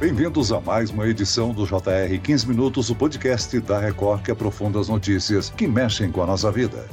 Bem-vindos a mais uma edição do JR 15 Minutos, o podcast da Record que aprofunda as notícias que mexem com a nossa vida.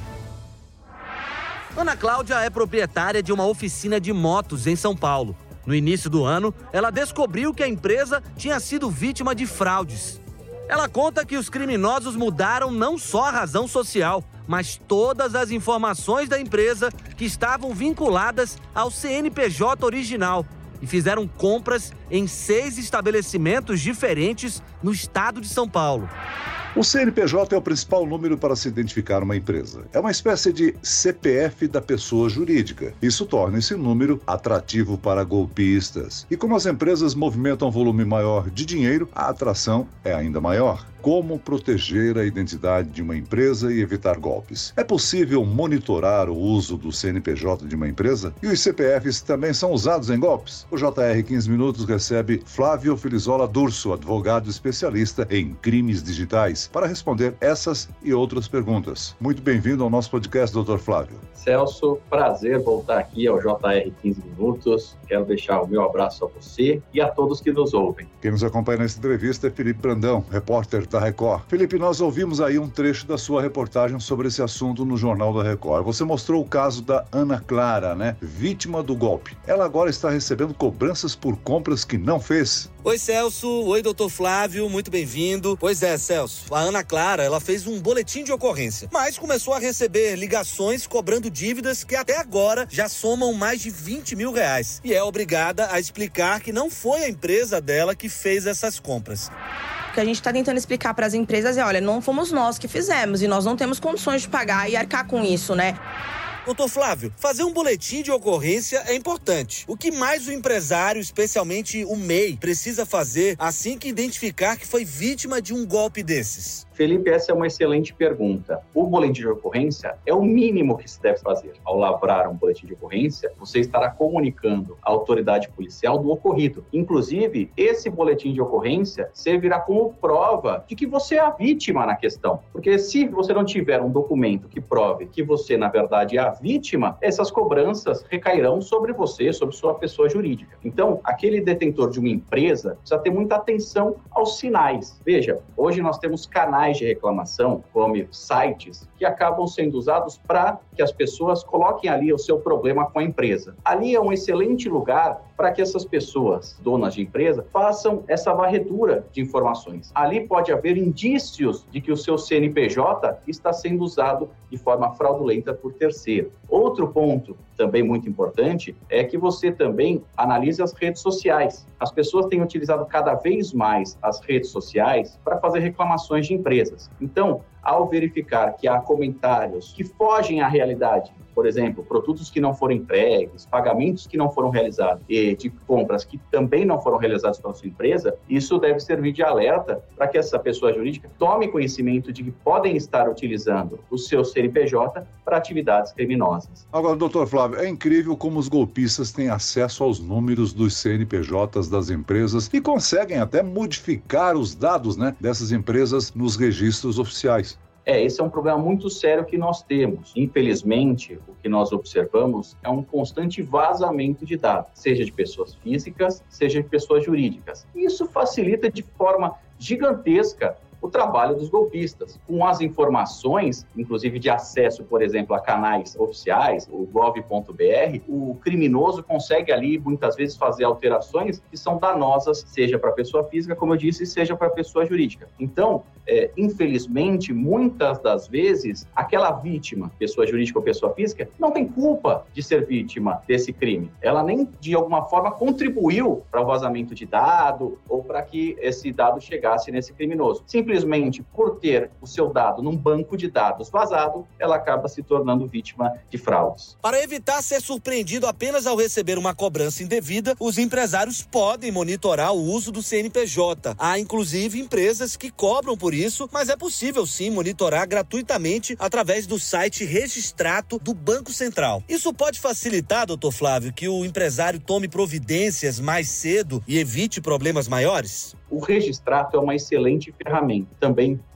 Ana Cláudia é proprietária de uma oficina de motos em São Paulo. No início do ano, ela descobriu que a empresa tinha sido vítima de fraudes. Ela conta que os criminosos mudaram não só a razão social, mas todas as informações da empresa que estavam vinculadas ao CNPJ original e fizeram compras em 6 estabelecimentos diferentes no estado de São Paulo. O CNPJ é o principal número para se identificar uma empresa. É uma espécie de CPF da pessoa jurídica. Isso torna esse número atrativo para golpistas. E como as empresas movimentam um volume maior de dinheiro, a atração é ainda maior. Como proteger a identidade de uma empresa e evitar golpes? É possível monitorar o uso do CNPJ de uma empresa? E os CPFs também são usados em golpes? O JR 15 Minutos recebe Flávio Filizola Durso, advogado especialista em crimes digitais, para responder essas e outras perguntas. Muito bem-vindo ao nosso podcast, Dr. Flávio. Celso, prazer voltar aqui ao JR 15 Minutos. Quero deixar o meu abraço a você e a todos que nos ouvem. Quem nos acompanha nessa entrevista é Felipe Brandão, repórter da Record. Felipe, nós ouvimos aí um trecho da sua reportagem sobre esse assunto no Jornal da Record. Você mostrou o caso da Ana Clara, vítima do golpe. Ela agora está recebendo cobranças por compras que não fez. Oi, Celso. Oi, doutor Flávio. Muito bem-vindo. Pois é, Celso. A Ana Clara, ela fez um boletim de ocorrência, mas começou a receber ligações cobrando dívidas que até agora já somam mais de R$20 mil. E é obrigada a explicar que não foi a empresa dela que fez essas compras. O que a gente está tentando explicar para as empresas é, olha, não fomos nós que fizemos e nós não temos condições de pagar e arcar com isso, Doutor Flávio, fazer um boletim de ocorrência é importante. O que mais o empresário, especialmente o MEI, precisa fazer assim que identificar que foi vítima de um golpe desses? Felipe, essa é uma excelente pergunta. O boletim de ocorrência é o mínimo que se deve fazer. Ao lavrar um boletim de ocorrência, você estará comunicando à autoridade policial do ocorrido. Inclusive, esse boletim de ocorrência servirá como prova de que você é a vítima na questão. Porque se você não tiver um documento que prove que você, na verdade, é a vítima, essas cobranças recairão sobre você, sobre sua pessoa jurídica. Então, aquele detentor de uma empresa precisa ter muita atenção aos sinais. Veja, hoje nós temos canais de reclamação, como sites, que acabam sendo usados para que as pessoas coloquem ali o seu problema com a empresa. Ali é um excelente lugar para que essas pessoas, donas de empresa, façam essa varredura de informações. Ali pode haver indícios de que o seu CNPJ está sendo usado de forma fraudulenta por terceiro. Outro ponto também muito importante é que você também analise as redes sociais. As pessoas têm utilizado cada vez mais as redes sociais para fazer reclamações de empresas. Então, ao verificar que há comentários que fogem à realidade, por exemplo, produtos que não foram entregues, pagamentos que não foram realizados e de compras que também não foram realizadas pela sua empresa, isso deve servir de alerta para que essa pessoa jurídica tome conhecimento de que podem estar utilizando o seu CNPJ para atividades criminosas. Agora, doutor Flávio, é incrível como os golpistas têm acesso aos números dos CNPJs das empresas e conseguem até modificar os dados, dessas empresas nos registros oficiais. Esse é um problema muito sério que nós temos. Infelizmente, o que nós observamos é um constante vazamento de dados, seja de pessoas físicas, seja de pessoas jurídicas. Isso facilita de forma gigantesca o trabalho dos golpistas. Com as informações, inclusive de acesso, por exemplo, a canais oficiais, o gov.br, o criminoso consegue ali, muitas vezes, fazer alterações que são danosas, seja para a pessoa física, como eu disse, seja para a pessoa jurídica. Então, infelizmente, muitas das vezes, aquela vítima, pessoa jurídica ou pessoa física, não tem culpa de ser vítima desse crime. Ela nem, de alguma forma, contribuiu para o vazamento de dado ou para que esse dado chegasse nesse criminoso. Simplesmente por ter o seu dado num banco de dados vazado, ela acaba se tornando vítima de fraudes. Para evitar ser surpreendido apenas ao receber uma cobrança indevida, os empresários podem monitorar o uso do CNPJ. Há, inclusive, empresas que cobram por isso, mas é possível sim monitorar gratuitamente através do site Registrato do Banco Central. Isso pode facilitar, doutor Flávio, que o empresário tome providências mais cedo e evite problemas maiores? O Registrato é uma excelente ferramenta também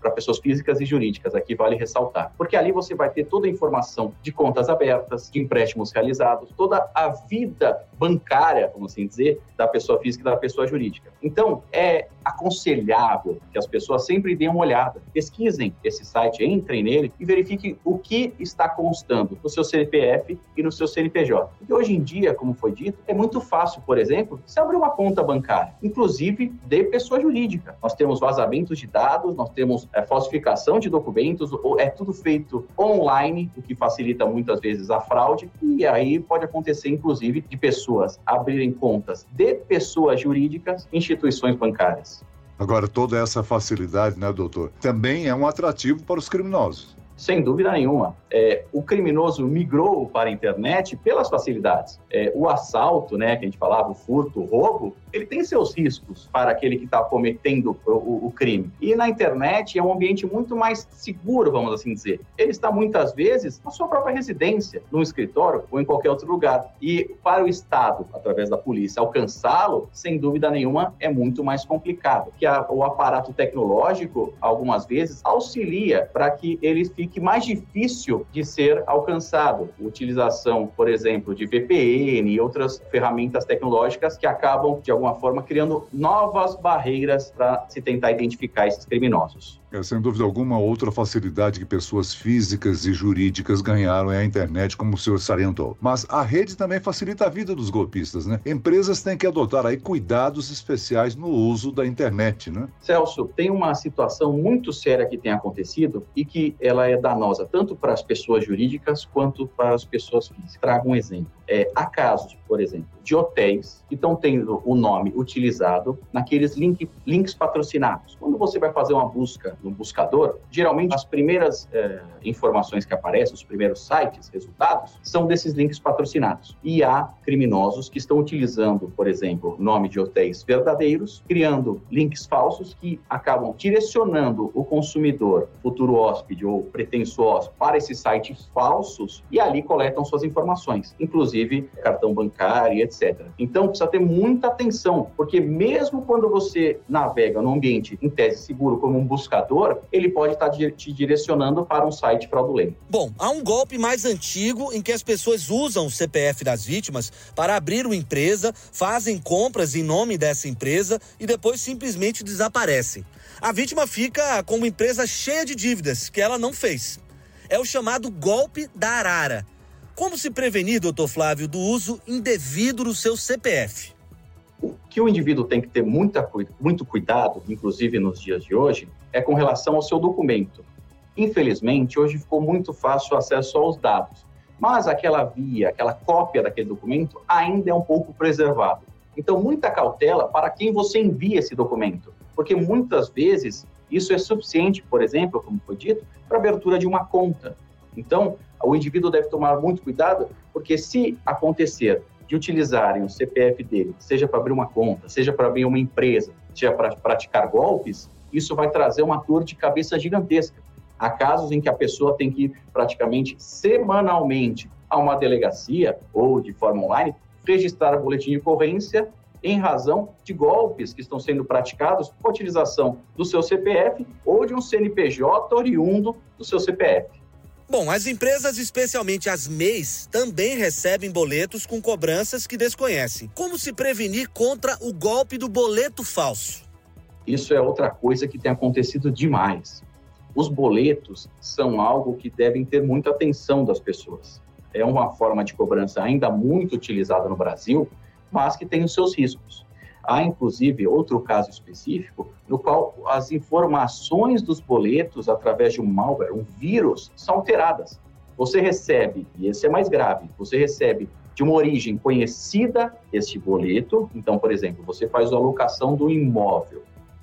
para pessoas físicas e jurídicas, aqui vale ressaltar. Porque ali você vai ter toda a informação de contas abertas, de empréstimos realizados, toda a vida bancária, vamos assim dizer, da pessoa física e da pessoa jurídica. Então, é aconselhável que as pessoas sempre deem uma olhada, pesquisem esse site, entrem nele e verifiquem o que está constando no seu CPF e no seu CNPJ. Porque hoje em dia, como foi dito, é muito fácil, por exemplo, se abrir uma conta bancária, inclusive de pessoa jurídica. Nós temos vazamentos de dados, nós temos falsificação de documentos, é tudo feito online, o que facilita muitas vezes a fraude, e aí pode acontecer, inclusive, de pessoas abrirem contas de pessoas jurídicas em instituições bancárias. Agora, toda essa facilidade, né, doutor, também é um atrativo para os criminosos. Sem dúvida nenhuma. O criminoso migrou para a internet pelas facilidades. O assalto, né, que a gente falava, o furto, o roubo, ele tem seus riscos para aquele que está cometendo o crime. E na internet é um ambiente muito mais seguro, vamos assim dizer. Ele está muitas vezes na sua própria residência, num escritório ou em qualquer outro lugar. E para o Estado, através da polícia, alcançá-lo, sem dúvida nenhuma, é muito mais complicado. Que o aparato tecnológico, algumas vezes, auxilia para que ele fique mais difícil de ser alcançado. Utilização, por exemplo, de VPN e outras ferramentas tecnológicas que acabam, de alguma forma, criando novas barreiras para se tentar identificar esses criminosos. Sem dúvida alguma, outra facilidade que pessoas físicas e jurídicas ganharam é a internet, como o senhor salientou. Mas a rede também facilita a vida dos golpistas, né? Empresas têm que adotar aí cuidados especiais no uso da internet, né? Celso, tem uma situação muito séria que tem acontecido e que ela é danosa tanto para as pessoas jurídicas quanto para as pessoas físicas. Trago um exemplo. Há casos, por exemplo, de hotéis que estão tendo o nome utilizado naqueles links patrocinados. Quando você vai fazer uma busca no buscador, geralmente as primeiras informações que aparecem, os primeiros sites, resultados, são desses links patrocinados. E há criminosos que estão utilizando, por exemplo, nome de hotéis verdadeiros, criando links falsos que acabam direcionando o consumidor, futuro hóspede ou pretenso hóspede, para esses sites falsos e ali coletam suas informações, inclusive cartão bancário, etc. Então, precisa ter muita atenção, porque mesmo quando você navega num ambiente em tese seguro como um buscador, ele pode estar te direcionando para um site fraudulento. Bom, há um golpe mais antigo em que as pessoas usam o CPF das vítimas para abrir uma empresa, fazem compras em nome dessa empresa e depois simplesmente desaparecem. A vítima fica com uma empresa cheia de dívidas que ela não fez. É o chamado golpe da arara. Como se prevenir, doutor Flávio, do uso indevido do seu CPF? O que o indivíduo tem que ter muito cuidado, inclusive nos dias de hoje, é com relação ao seu documento. Infelizmente, hoje ficou muito fácil o acesso aos dados, mas aquela cópia daquele documento ainda é um pouco preservado. Então, muita cautela para quem você envia esse documento, porque muitas vezes isso é suficiente, por exemplo, como foi dito, para a abertura de uma conta. Então, o indivíduo deve tomar muito cuidado, porque se acontecer de utilizarem o CPF dele, seja para abrir uma conta, seja para abrir uma empresa, seja para praticar golpes, isso vai trazer uma dor de cabeça gigantesca. Há casos em que a pessoa tem que ir praticamente semanalmente a uma delegacia ou de forma online registrar o boletim de ocorrência em razão de golpes que estão sendo praticados com a utilização do seu CPF ou de um CNPJ oriundo do seu CPF. Bom, as empresas, especialmente as MEIs, também recebem boletos com cobranças que desconhecem. Como se prevenir contra o golpe do boleto falso? Isso é outra coisa que tem acontecido demais. Os boletos são algo que devem ter muita atenção das pessoas. É uma forma de cobrança ainda muito utilizada no Brasil, mas que tem os seus riscos. Há, inclusive, outro caso específico, no qual as informações dos boletos, através de um malware, um vírus, são alteradas. Você recebe, e esse é mais grave, você recebe de uma origem conhecida este boleto. Então, por exemplo, você faz a locação do imóvel.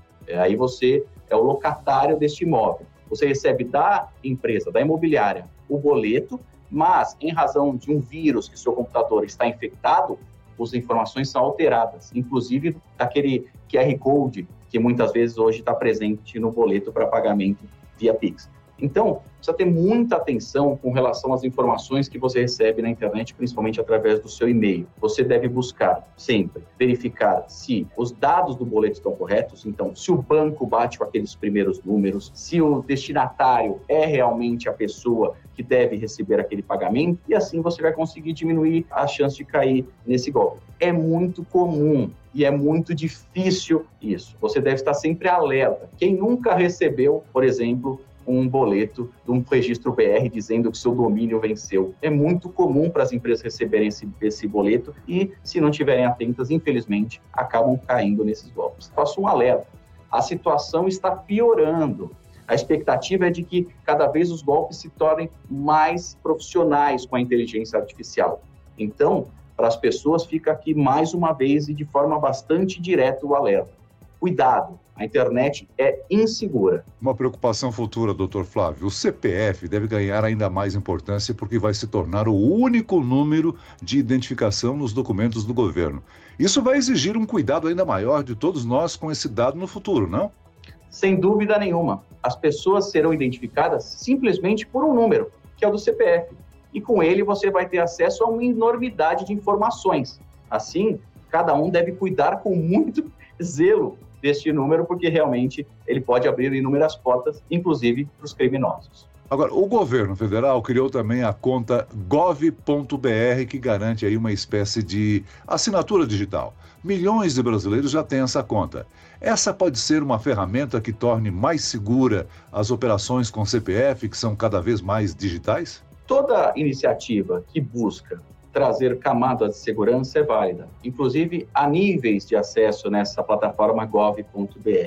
Aí você é o locatário deste imóvel. Você recebe da empresa, da imobiliária, o boleto, mas em razão de um vírus que seu computador está infectado, as informações são alteradas, inclusive aquele QR Code que muitas vezes hoje está presente no boleto para pagamento via Pix. Então, precisa ter muita atenção com relação às informações que você recebe na internet, principalmente através do seu e-mail. Você deve buscar sempre verificar se os dados do boleto estão corretos, então, se o banco bate com aqueles primeiros números, se o destinatário é realmente a pessoa que deve receber aquele pagamento, e assim você vai conseguir diminuir a chance de cair nesse golpe. É muito comum e é muito difícil isso. Você deve estar sempre alerta. Quem nunca recebeu, por exemplo, um boleto de um registro BR dizendo que seu domínio venceu. É muito comum para as empresas receberem esse boleto e, se não estiverem atentas, infelizmente, acabam caindo nesses golpes. Faço um alerta. A situação está piorando. A expectativa é de que cada vez os golpes se tornem mais profissionais com a inteligência artificial. Então, para as pessoas, fica aqui mais uma vez e de forma bastante direta o alerta. Cuidado, a internet é insegura. Uma preocupação futura, Dr. Flávio. O CPF deve ganhar ainda mais importância porque vai se tornar o único número de identificação nos documentos do governo. Isso vai exigir um cuidado ainda maior de todos nós com esse dado no futuro, não? Sem dúvida nenhuma. As pessoas serão identificadas simplesmente por um número, que é o do CPF. E com ele você vai ter acesso a uma enormidade de informações. Assim, cada um deve cuidar com muito zelo deste número, porque realmente ele pode abrir inúmeras portas, inclusive para os criminosos. Agora, o governo federal criou também a conta gov.br, que garante aí uma espécie de assinatura digital. Milhões de brasileiros já têm essa conta. Essa pode ser uma ferramenta que torne mais segura as operações com CPF, que são cada vez mais digitais? Toda iniciativa que busca trazer camadas de segurança é válida. Inclusive, há níveis de acesso nessa plataforma gov.br.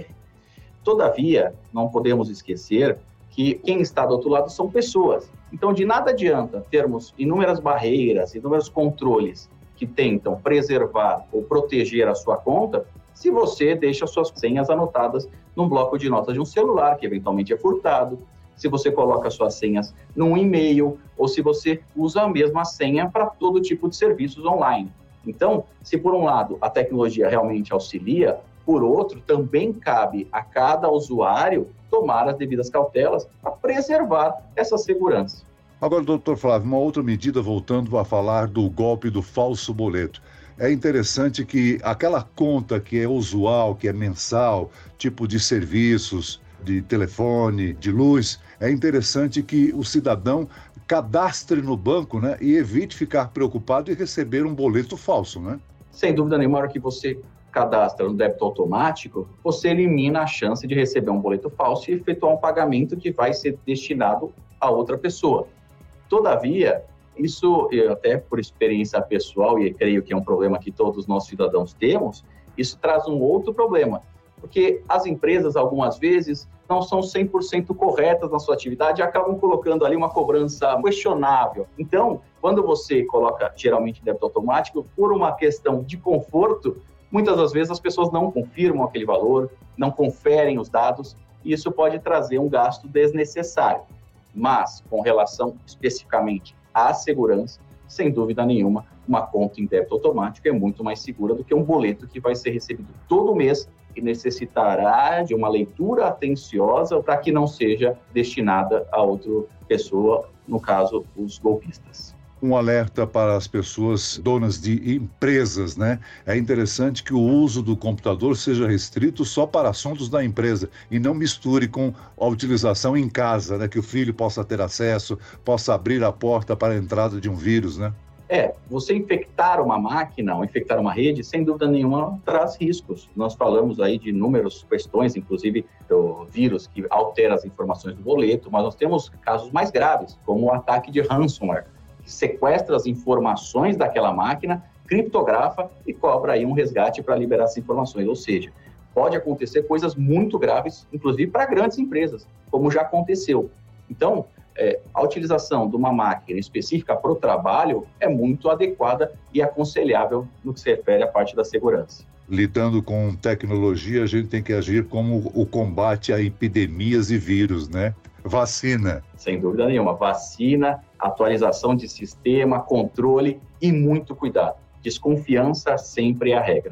Todavia, não podemos esquecer que quem está do outro lado são pessoas. Então, de nada adianta termos inúmeras barreiras, inúmeros controles que tentam preservar ou proteger a sua conta, se você deixa suas senhas anotadas num bloco de notas de um celular, que eventualmente é furtado, se você coloca suas senhas num e-mail, ou se você usa a mesma senha para todo tipo de serviços online. Então, se por um lado a tecnologia realmente auxilia, por outro, também cabe a cada usuário tomar as devidas cautelas para preservar essa segurança. Agora, doutor Flávio, uma outra medida voltando a falar do golpe do falso boleto. É interessante que aquela conta que é usual, que é mensal, tipo de serviços, de telefone, de luz, é interessante que o cidadão cadastre no banco, né, e evite ficar preocupado em receber um boleto falso, né? Sem dúvida nenhuma, na hora que você cadastra no débito automático, você elimina a chance de receber um boleto falso e efetuar um pagamento que vai ser destinado a outra pessoa. Todavia, isso, até por experiência pessoal, e creio que é um problema que todos nós cidadãos temos, isso traz um outro problema, porque as empresas, algumas vezes, não são 100% corretas na sua atividade e acabam colocando ali uma cobrança questionável. Então, quando você coloca, geralmente, débito automático, por uma questão de conforto, muitas das vezes as pessoas não confirmam aquele valor, não conferem os dados, e isso pode trazer um gasto desnecessário. Mas, com relação especificamente à segurança, sem dúvida nenhuma, uma conta em débito automático é muito mais segura do que um boleto que vai ser recebido todo mês e necessitará de uma leitura atenciosa para que não seja destinada a outra pessoa, no caso, os golpistas. Um alerta para as pessoas donas de empresas, né? É interessante que o uso do computador seja restrito só para assuntos da empresa e não misture com a utilização em casa, né? Que o filho possa ter acesso, possa abrir a porta para a entrada de um vírus, né? Você infectar uma máquina ou infectar uma rede, sem dúvida nenhuma, traz riscos. Nós falamos aí de inúmeras questões, inclusive do vírus que altera as informações do boleto, mas nós temos casos mais graves, como o ataque de ransomware, que sequestra as informações daquela máquina, criptografa e cobra aí um resgate para liberar essas informações. Ou seja, pode acontecer coisas muito graves, inclusive para grandes empresas, como já aconteceu. Então, a utilização de uma máquina específica para o trabalho é muito adequada e aconselhável no que se refere à parte da segurança. Lidando com tecnologia, a gente tem que agir como o combate a epidemias e vírus, né? Vacina. Sem dúvida nenhuma. Vacina, atualização de sistema, controle e muito cuidado. Desconfiança sempre é a regra.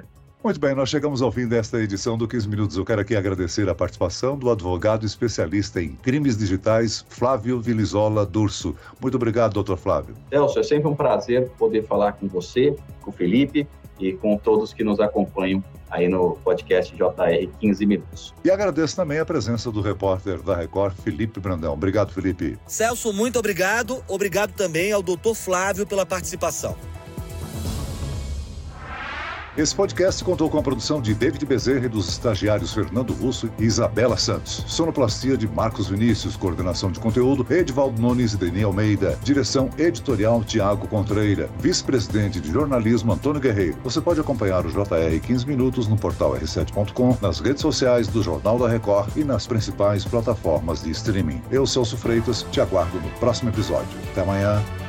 Muito bem, nós chegamos ao fim desta edição do 15 Minutos. Eu quero aqui agradecer a participação do advogado especialista em crimes digitais, Flávio Vilizola Durso. Muito obrigado, doutor Flávio. Celso, é sempre um prazer poder falar com você, com o Felipe e com todos que nos acompanham aí no podcast JR 15 Minutos. E agradeço também a presença do repórter da Record, Felipe Brandão. Obrigado, Felipe. Celso, muito obrigado. Obrigado também ao doutor Flávio pela participação. Esse podcast contou com a produção de David Bezerra e dos estagiários Fernando Russo e Isabela Santos. Sonoplastia de Marcos Vinícius, coordenação de conteúdo Edivaldo Nunes e Deni Almeida, direção editorial Tiago Contreira, vice-presidente de jornalismo Antônio Guerreiro. Você pode acompanhar o JR 15 Minutos no portal r7.com, nas redes sociais do Jornal da Record e nas principais plataformas de streaming. Eu, Celso Freitas, te aguardo no próximo episódio. Até amanhã.